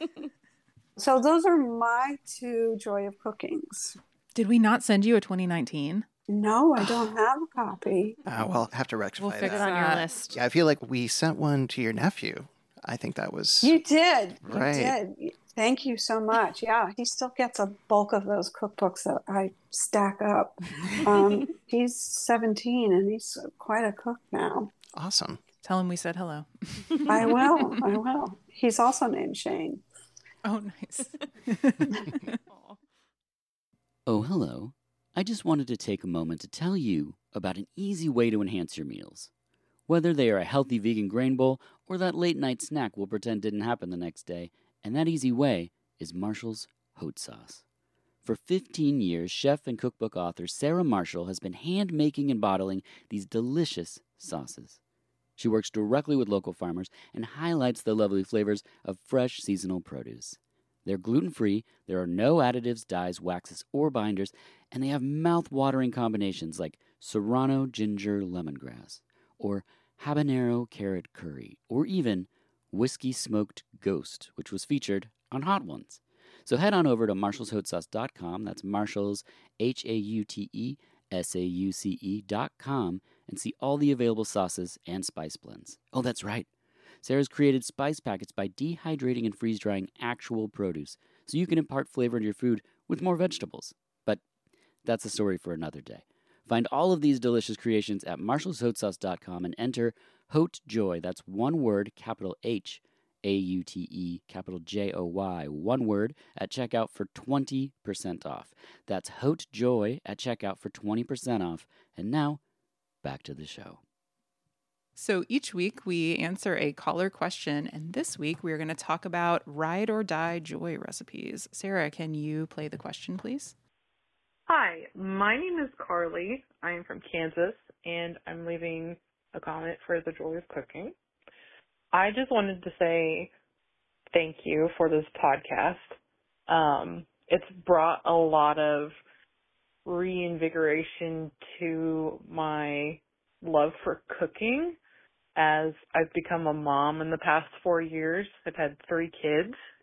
D: So those are my two Joy of Cookings.
B: Did we not send you a twenty nineteen?
D: No, I don't have a copy.
C: Uh, well, I have to rectify
A: we'll figure
C: that.
A: it on your list.
C: Yeah, I feel like we sent one to your nephew. I think that was...
D: You did.
C: Right.
D: You did. Thank you so much. Yeah, he still gets a bulk of those cookbooks that I stack up. Um, he's seventeen and he's quite a cook now.
C: Awesome.
B: Tell him we said hello.
D: I will. I will. He's also named Shane.
B: Oh, nice.
E: Oh, hello. I just wanted to take a moment to tell you about an easy way to enhance your meals. Whether they are a healthy vegan grain bowl or that late night snack we'll pretend didn't happen the next day, and that easy way is Marshall's Hot Sauce. For fifteen years, chef and cookbook author Sarah Marshall has been hand-making and bottling these delicious sauces. She works directly with local farmers and highlights the lovely flavors of fresh seasonal produce. They're gluten-free, there are no additives, dyes, waxes, or binders, and they have mouth-watering combinations like serrano ginger lemongrass, or habanero carrot curry, or even whiskey smoked ghost, which was featured on Hot Ones. So head on over to marshalls hot sauce dot com, that's Marshalls, H A U T E S A U C E dot com, and see all the available sauces and spice blends. Oh, that's right. Sarah's created spice packets by dehydrating and freeze-drying actual produce, so you can impart flavor to your food with more vegetables. But that's a story for another day. Find all of these delicious creations at marshalls hot sauce dot com and enter HOTJOY, that's one word, capital H, A U T E, capital J O Y, one word, at checkout for twenty percent off. That's HOTJOY at checkout for twenty percent off. And now, back to the show.
B: So each week we answer a caller question, and this week we are going to talk about ride or die joy recipes. Sarah, can you play the question, please?
F: Hi, my name is Carly. I am from Kansas, and I'm leaving a comment for the Joy of Cooking. I just wanted to say thank you for this podcast. Um, it's brought a lot of reinvigoration to my love for cooking as I've become a mom in the past four years. I've had three kids,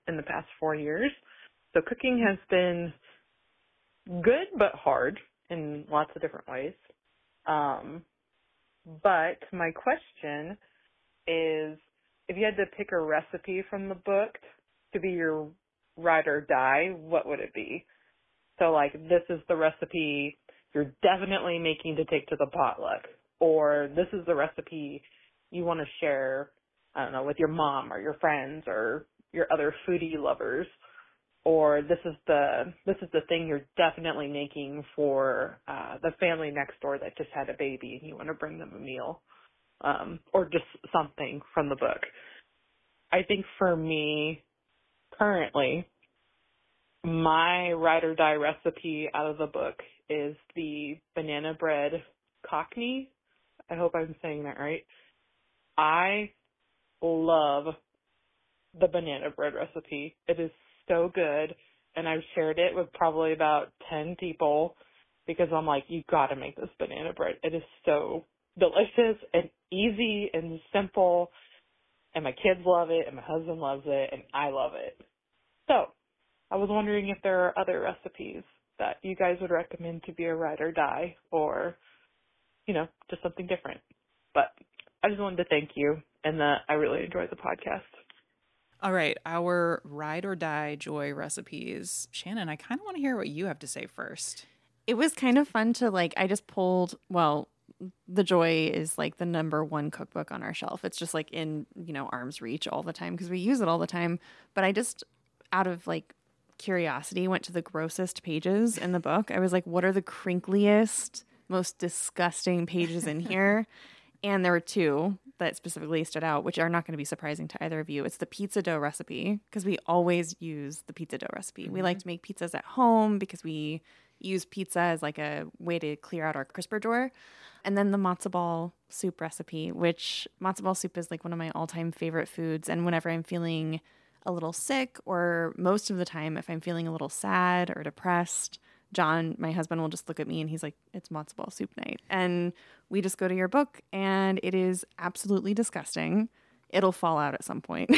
F: in the past four years. So cooking has been good but hard in lots of different ways. Um, but my question is, if you had to pick a recipe from the book to be your ride or die, what would it be? So, like, this is the recipe you're definitely making to take to the potluck, or this is the recipe you want to share, I don't know, with your mom or your friends or your other foodie lovers, or this is the this is the thing you're definitely making for uh, the family next door that just had a baby and you want to bring them a meal, um, or just something from the book. I think for me, currently, my ride or die recipe out of the book is the banana bread cockney. I hope I'm saying that right. I love the banana bread recipe. It is so good, and I've shared it with probably about ten people because I'm like, you got to make this banana bread. It is so delicious and easy and simple, and my kids love it, and my husband loves it, and I love it. So I was wondering if there are other recipes that you guys would recommend to be a ride or die, or, you know, just something different. But I just wanted to thank you, and that I really enjoyed the podcast.
B: All right, our ride or die joy recipes. Shannon, I kind of want to hear what you have to say first.
A: It was kind of fun to, like, I just pulled, well, The Joy is like the number one cookbook on our shelf. It's just like in, you know, arm's reach all the time because we use it all the time. But I just, out of like curiosity, went to the grossest pages in the book. I was like, what are the crinkliest, most disgusting pages in here? And there were two that specifically stood out, which are not going to be surprising to either of you. It's the pizza dough recipe, because we always use the pizza dough recipe. Mm-hmm. We like to make pizzas at home because we use pizza as like a way to clear out our crisper drawer. And then the matzo ball soup recipe, which matzo ball soup is like one of my all-time favorite foods. And whenever I'm feeling a little sick, or most of the time if I'm feeling a little sad or depressed, John, my husband, will just look at me and he's like, it's matzo ball soup night. And we just go to your book, and it is absolutely disgusting. It'll fall out at some point.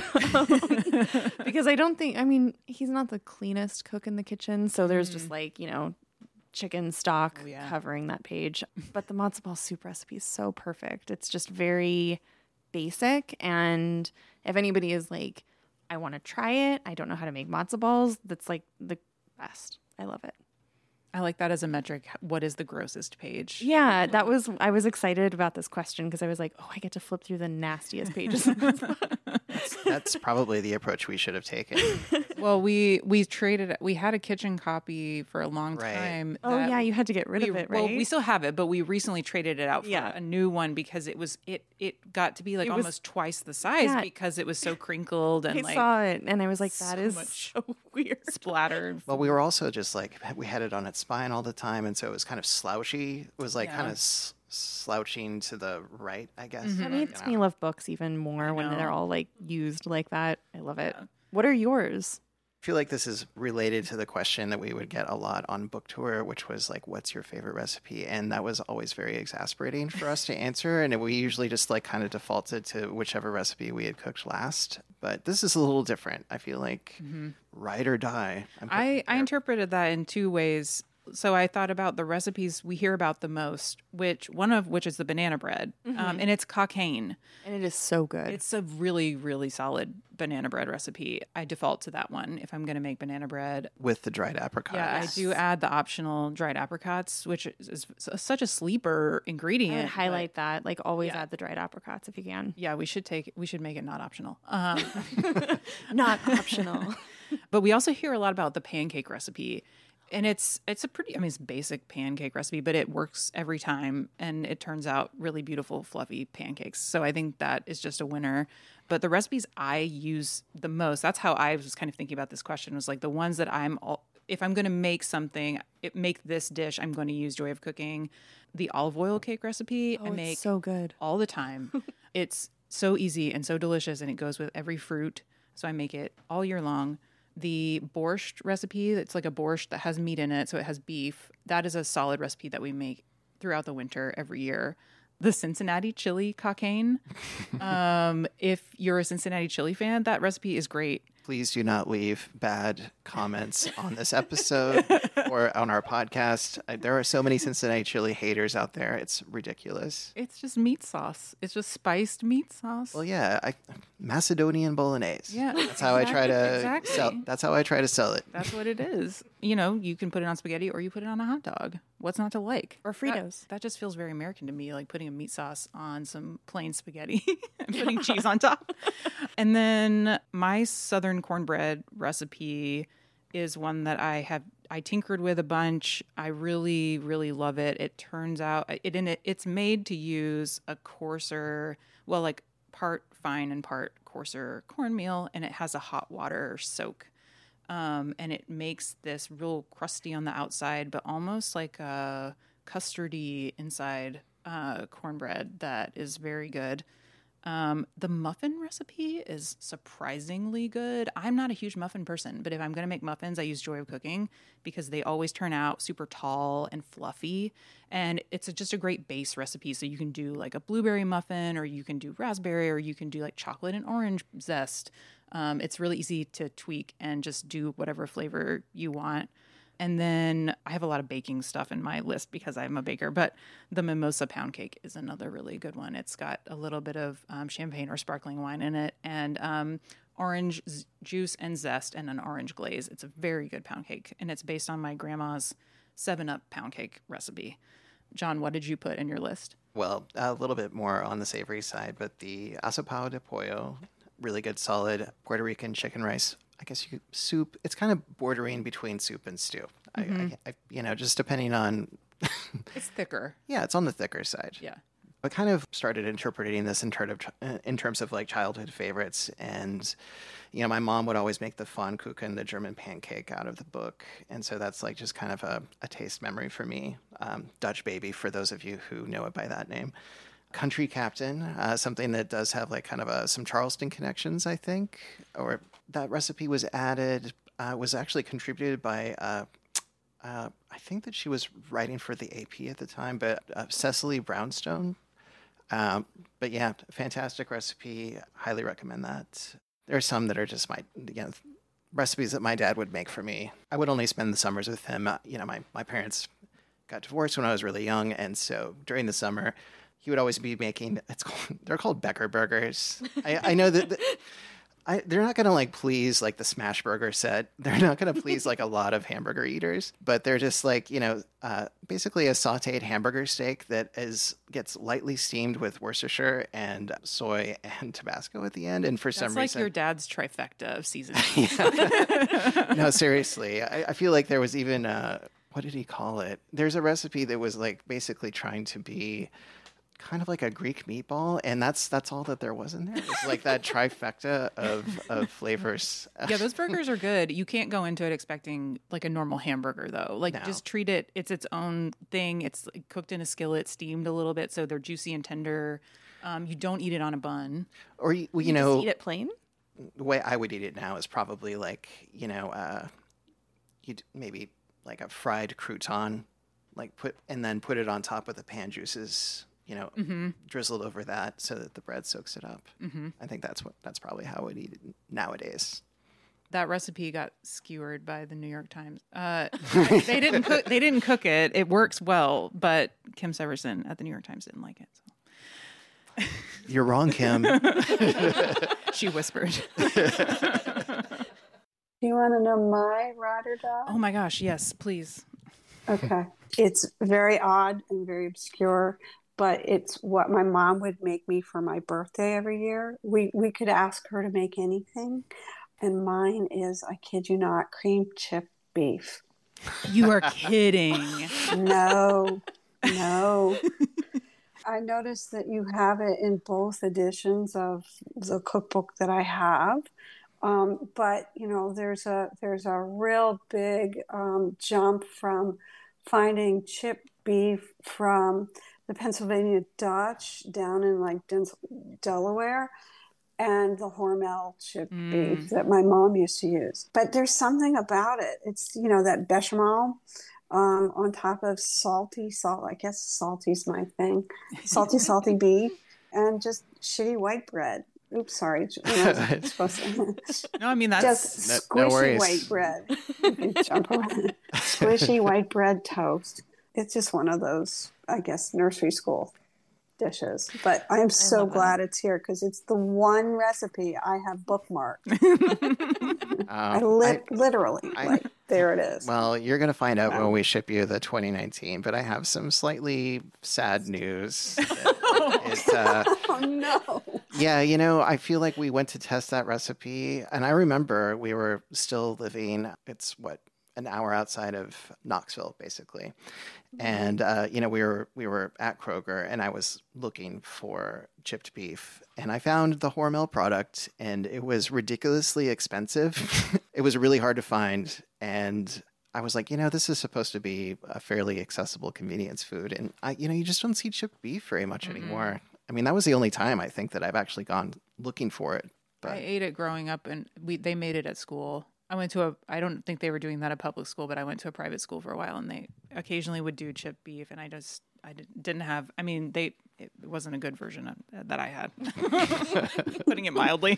A: Because I don't think, I mean, he's not the cleanest cook in the kitchen. So there's mm. just like, you know, chicken stock oh, yeah. covering that page. But the matzo ball soup recipe is so perfect. It's just very basic. And if anybody is like, I want to try it, I don't know how to make matzo balls, that's like the best. I love it.
B: I like that as a metric. What is the grossest page?
A: Yeah, that was, I was excited about this question because I was like, oh, I get to flip through the nastiest pages.
C: that's, that's probably the approach we should have taken.
B: Well, we we traded, we had a kitchen copy for a long
C: right.
B: time.
A: Oh yeah, you had to get rid
B: we,
A: of it, right?
B: Well, we still have it, but we recently traded it out for
A: yeah.
B: a new one because it was, it it got to be like
A: it
B: almost
A: was,
B: twice the size yeah. because it was so crinkled and
A: I
B: like.
A: I saw it and I was like, that
B: so
A: is
B: much
A: so weird.
B: Splattered.
C: Well, we were also just like, we had it on its spine all the time. And so it was kind of slouchy. It was like yeah. kind of s- slouching to the right, I guess.
A: Mm-hmm. That makes you know. me love books even more when they're all like used like that. I love it. Yeah. What are yours?
C: I feel like this is related to the question that we would get a lot on book tour, which was like, what's your favorite recipe? And that was always very exasperating for us to answer. And we usually just like kind of defaulted to whichever recipe we had cooked last. But this is a little different. I feel like mm-hmm. ride or die.
B: I, I interpreted that in two ways. So I thought about the recipes we hear about the most, which one of which is the banana bread, mm-hmm. um, and it's cocaine.
A: And it is so good.
B: It's a really, really solid banana bread recipe. I default to that one if I'm going to make banana bread.
C: With the dried apricots.
B: Yeah, I do add the optional dried apricots, which is, is such a sleeper ingredient.
A: I would highlight that. Like always yeah. add the dried apricots if you can.
B: Yeah, we should take, we should make it not optional. Um,
A: not optional.
B: But we also hear a lot about the pancake recipe. And it's it's a pretty, I mean, it's basic pancake recipe, but it works every time. And it turns out really beautiful, fluffy pancakes. So I think that is just a winner. But the recipes I use the most, that's how I was kind of thinking about this question, was like the ones that I'm, all, if I'm going to make something, it, make this dish, I'm going to use Joy of Cooking. The olive oil cake recipe,
A: oh,
B: I make
A: it's so good
B: all the time. It's so easy and so delicious, and it goes with every fruit. So I make it all year long. The borscht recipe, it's like a borscht that has meat in it, so it has beef. That is a solid recipe that we make throughout the winter every year. The Cincinnati chili cocaine. um, if you're a Cincinnati chili fan, that recipe is great.
C: please do not leave bad comments on this episode or on our podcast. Uh, There are so many Cincinnati chili haters out there. It's ridiculous.
B: It's just meat sauce. It's just spiced meat sauce.
C: Well, yeah, I, Macedonian bolognese.
B: Yeah,
C: That's how I try to
B: exactly.
C: sell. That's how I try to sell it.
B: That's what it is. You know, you can put it on spaghetti or you put it on a hot dog. What's not to like?
A: Or Fritos.
B: That, that just feels very American to me, like putting a meat sauce on some plain spaghetti and putting cheese on top. And then my southern cornbread recipe is one that I have I tinkered with a bunch. I really, really love it. It turns out it in it it's made to use a coarser, well, like part fine and part coarser cornmeal, and it has a hot water soak. Um, and it makes this real crusty on the outside, but almost like a custardy inside uh, cornbread that is very good. Um, the muffin recipe is surprisingly good. I'm not a huge muffin person, but if I'm going to make muffins, I use Joy of Cooking because they always turn out super tall and fluffy. And it's a, just a great base recipe. So you can do like a blueberry muffin, or you can do raspberry, or you can do like chocolate and orange zest. Um, it's really easy to tweak and just do whatever flavor you want. And then I have a lot of baking stuff in my list because I'm a baker, but the mimosa pound cake is another really good one. It's got a little bit of um, champagne or sparkling wine in it, and um, orange z- juice and zest, and an orange glaze. It's a very good pound cake, and it's based on my grandma's seven up pound cake recipe. John, what did you put in your list?
C: Well, a little bit more on the savory side, but the asopao de pollo, really good, solid Puerto Rican chicken rice. I guess you could soup. It's kind of bordering between soup and stew.
B: Mm-hmm.
C: I, I, I, you know, just depending on.
B: It's thicker.
C: Yeah, it's on the thicker side.
B: Yeah.
C: I kind of started interpreting this in, ter- of, in terms of like childhood favorites, and you know, my mom would always make the Pfannkuchen, the German pancake, out of the book, and so that's like just kind of a, a taste memory for me. Um, Dutch baby, for those of you who know it by that name. Country Captain, uh, something that does have like kind of a, some Charleston connections, I think, or that recipe was added, uh, was actually contributed by, uh, uh, I think that she was writing for the A P at the time, but uh, Cecily Brownstone. Um, but yeah, fantastic recipe. Highly recommend that. There are some that are just my, you know, recipes that my dad would make for me. I would only spend the summers with him. Uh, you know, my, my parents got divorced when I was really young, and so during the summer, he would always be making, it's called, they're called Becker burgers. I, I know that, that I, they're not going to like please like the smash burger set. They're not going to please like a lot of hamburger eaters, but they're just like, you know, uh, basically a sauteed hamburger steak that is gets lightly steamed with Worcestershire and soy and Tabasco at the end. And for
B: That's
C: some
B: like
C: reason,
B: your dad's trifecta of seasoning.
C: no, seriously, I, I feel like there was even, uh, what did he call it? There's a recipe that was like basically trying to be kind of like a Greek meatball, and that's that's all that there was in there. It's like that trifecta of of flavors.
B: Yeah, those burgers are good. You can't go into it expecting like a normal hamburger though. Like
C: No.
B: just treat it, it's its own thing. It's cooked in a skillet, steamed a little bit so they're juicy and tender. Um, you don't eat it on a bun.
C: Or you, you
A: You
C: know,
A: just eat it plain?
C: the way I would eat it now is probably like, you know, uh, you'd maybe like a fried crouton, like put and then put it on top with the pan juices. You know,
B: Mm-hmm.
C: drizzled over that so that the bread soaks it up.
B: Mm-hmm.
C: I think that's what that's probably how I would eat it nowadays.
B: That recipe got skewered by the New York Times. Uh, they didn't cook. They didn't cook it. It works well, but Kim Severson at the New York Times didn't like it. So.
C: You're wrong, Kim.
B: She whispered.
D: Do you want to know my ride or die?
B: Oh my gosh, yes, please.
D: Okay. It's very odd and very obscure, but it's what my mom would make me for my birthday every year. We we could ask her to make anything. And mine is, I kid you not, cream chip beef.
B: You are kidding.
D: No, no. I noticed that you have it in both editions of the cookbook that I have. Um, but you know, there's a there's a real big um, jump from finding chip beef from the Pennsylvania Dutch down in like Den- Delaware, and the Hormel chip
B: Mm.
D: beef that my mom used to use. But there's something about it. It's, you know, that bechamel um, on top of salty salt. I guess salty's my thing. Salty, salty beef, and just shitty white bread. Oops, sorry. You're not supposed to.
B: No, I mean, that's
D: Just
C: No- no
D: squishy
C: worries.
D: white bread. You jump around. Squishy white bread toast. It's just one of those, I guess, nursery school dishes. But I'm so
A: love
D: glad it's here because it's the one recipe I have bookmarked. I
C: Um,
D: li-
C: I-
D: literally,
C: I-
D: like, there it is.
C: Well, you're going to find out
D: Wow.
C: when we ship you the twenty nineteen, but I have some slightly sad news. It, uh,
D: Oh, no.
C: yeah, you know, I feel like we went to test that recipe, and I remember we were still living, it's what, an hour outside of Knoxville, basically. And, uh, you know, we were we were at Kroger, and I was looking for chipped beef, and I found the Hormel product, and it was ridiculously expensive. It was really hard to find, and I was like, you know, this is supposed to be a fairly accessible convenience food, and I, you know, you just don't see chipped beef very much
B: Mm-mm.
C: anymore. I mean, that was the only time I think that I've actually gone looking for it. But
B: I ate it growing up, and we they made it at school. I went to a. I don't think they were doing that at public school, but I went to a private school for a while, and they occasionally would do chipped beef, and I just I did- didn't have. I mean, they it wasn't a good version of, that I had. Putting it mildly.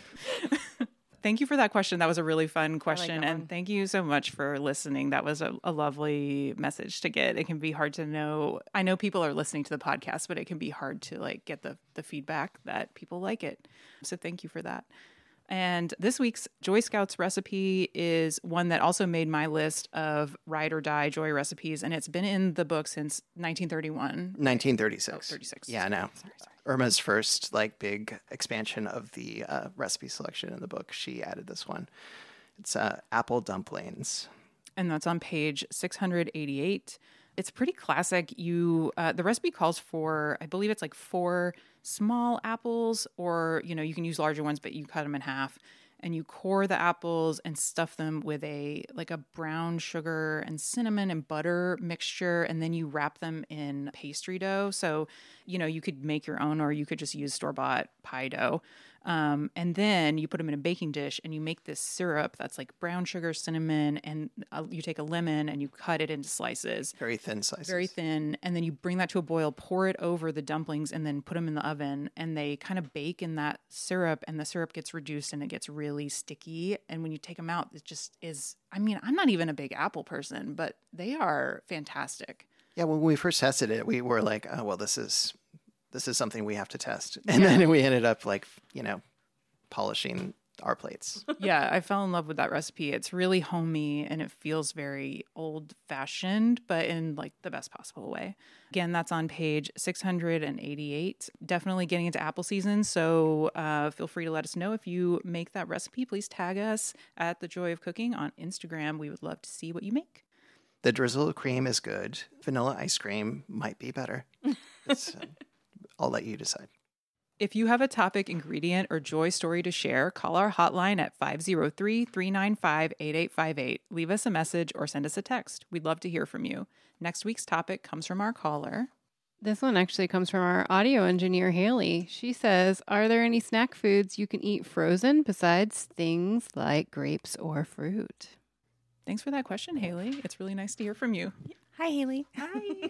B: Thank you for that question. That was a really fun question,
A: that
B: and
A: one.
B: thank you so much for listening. That was a, a lovely message to get. It can be hard to know. I know people are listening to the podcast, but it can be hard to like get the the feedback that people like it. So thank you for that. And this week's Joy Scouts recipe is one that also made my list of ride or die joy recipes, and it's been in the book since nineteen thirty-one.
C: nineteen thirty-six.
B: Oh, thirty-six.
C: Yeah, no.
B: Sorry, sorry.
C: Irma's first like big expansion of the uh, recipe selection in the book. She added this one. It's uh, apple dumplings.
B: And that's on page six hundred eighty-eight. It's pretty classic. You uh, the recipe calls for, I believe it's like four small apples, or you know, you can use larger ones, but you cut them in half, and you core the apples and stuff them with a like a brown sugar and cinnamon and butter mixture, and then you wrap them in pastry dough. So, you know, you could make your own, or you could just use store-bought pie dough. Um, and then you put them in a baking dish, and you make this syrup that's like brown sugar, cinnamon, and uh, you take a lemon and you cut it into slices.
C: Very thin slices.
B: Very thin, and then you bring that to a boil, pour it over the dumplings, and then put them in the oven, and they kind of bake in that syrup, and the syrup gets reduced and it gets really sticky, and when you take them out, it just is, I mean, I'm not even a big apple person, but they are fantastic.
C: Yeah, when we first tested it, we were like, oh, well, this is this is something we have to test. And then we ended up like, you know, polishing our plates.
B: Yeah, I fell in love with that recipe. It's really homey and it feels very old fashioned, but in like the best possible way. Again, that's on page six hundred eighty-eight. Definitely getting into apple season. So uh, feel free to let us know if you make that recipe. Please tag us at The Joy of Cooking on Instagram. We would love to see what you make.
C: The drizzle of cream is good. Vanilla ice cream might be better. It's, uh, I'll let you decide.
B: If you have a topic, ingredient, or joy story to share, call our hotline at five oh three, three nine five, eight eight five eight. Leave us a message or send us a text. We'd love to hear from you. Next week's topic comes from our caller.
G: This one actually comes from our audio engineer, Haley. She says, are there any snack foods you can eat frozen besides things like grapes or fruit?
B: Thanks for that question, Haley. It's really nice to hear from you.
A: Hi, Haley.
B: Hi.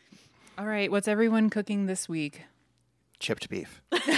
B: All right. What's everyone cooking this week?
C: Chipped beef.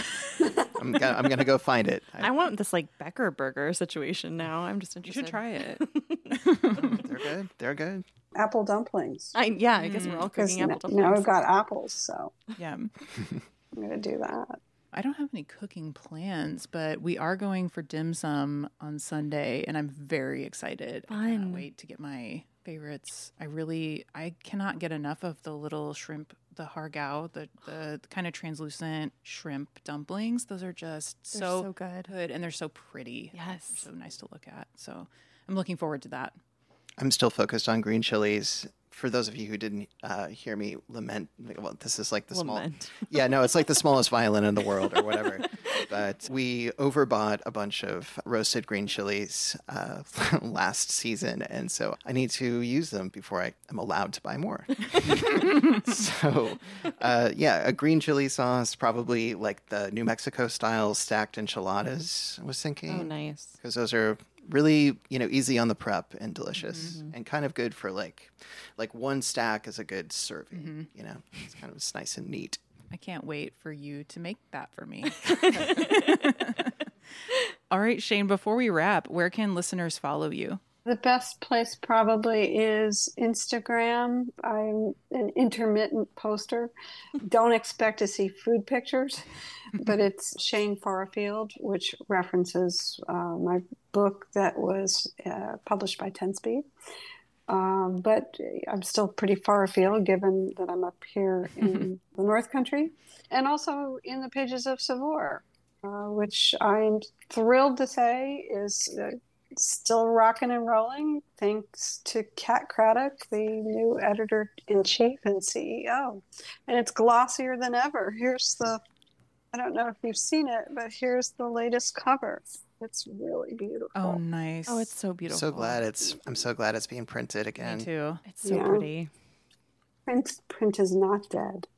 C: I'm gonna, I'm gonna go find it.
A: I want this like Becker burger situation now. I'm just
B: You
A: interested.
B: should try it.
C: They're good. They're good.
D: Apple dumplings.
A: I, yeah, I guess we're all
D: Because
A: cooking apple
D: n- now
A: dumplings.
D: we've got apples, so
B: Yeah.
D: I'm going to do that.
B: I don't have any cooking plans, but we are going for dim sum on Sunday, and I'm very excited. I
A: Fun.
B: can't wait to get my favorites. I really, I cannot get enough of the little shrimp, the hargao, the the kind of translucent shrimp dumplings. Those are just
A: They're
B: so,
A: so good.
B: good, and they're so pretty.
A: Yes.
B: They're so nice to look at. So I'm looking forward to that.
C: I'm still focused on green chilies. For those of you who didn't uh, hear me lament, well, this is like the small.
A: Lament.
C: Yeah, no, it's like the smallest violin in the world or whatever. But we overbought a bunch of roasted green chilies uh, last season. And so I need to use them before I am allowed to buy more. So, uh, yeah, a green chili sauce, probably like the New Mexico style stacked enchiladas, I was thinking.
A: Oh, nice.
C: Because those are really, you know, easy on the prep and delicious and kind of good for like, like one stack is a good serving, you know, it's kind of it's nice and neat.
B: I can't wait for you to make that for me. All right, Shane, before we wrap, where can listeners follow you?
D: The best place probably is Instagram. I'm an intermittent poster. Don't expect to see food pictures, but it's Shane Farfield, which references uh, my book that was uh, published by ten speed. Um, but I'm still pretty far afield given that I'm up here in the North Country, and also in the pages of Saveur, uh, which I'm thrilled to say is uh, still rocking and rolling, thanks to Kat Craddock, the new editor-in-chief and C E O. And it's glossier than ever. Here's the, I don't know if you've seen it, but here's the latest cover. It's really beautiful.
B: Oh, nice.
A: Oh, it's so beautiful.
C: So glad it's, I'm so glad it's being printed again.
B: Me too.
A: It's so
D: Yeah.
A: pretty.
D: Print, print is not dead.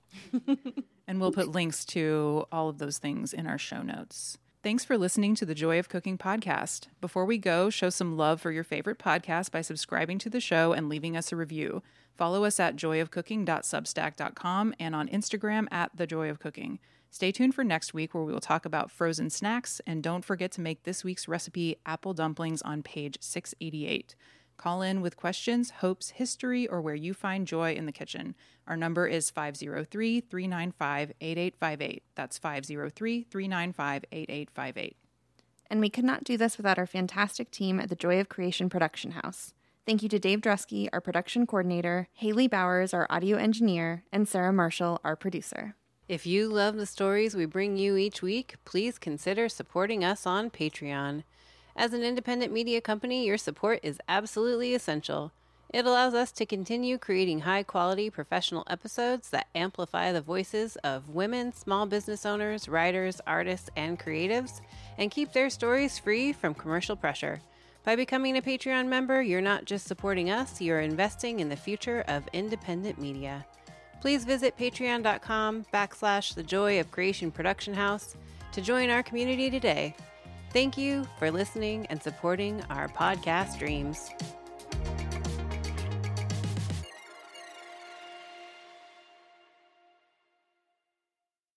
B: And we'll put links to all of those things in our show notes. Thanks for listening to the Joy of Cooking podcast. Before we go, show some love for your favorite podcast by subscribing to the show and leaving us a review. Follow us at joy of cooking dot substack dot com and on Instagram at The Joy of Cooking. Stay tuned for next week where we will talk about frozen snacks, and don't forget to make this week's recipe apple dumplings on page six eighty-eight. Call in with questions, hopes, history, or where you find joy in the kitchen. Our number is five oh three, three nine five, eight eight five eight. That's five oh three, three nine five, eight eight five eight.
A: And we could not do this without our fantastic team at the Joy of Creation Production House. Thank you to Dave Drusky, our production coordinator, Haley Bowers, our audio engineer, and Sarah Marshall, our producer.
G: If you love the stories we bring you each week, please consider supporting us on Patreon. As an independent media company, your support is absolutely essential. It allows us to continue creating high-quality professional episodes that amplify the voices of women, small business owners, writers, artists, and creatives, and keep their stories free from commercial pressure. By becoming a Patreon member, you're not just supporting us, you're investing in the future of independent media. Please visit patreon.com backslash the Joy of Creation Production House to join our community today. Thank you for listening and supporting our podcast dreams.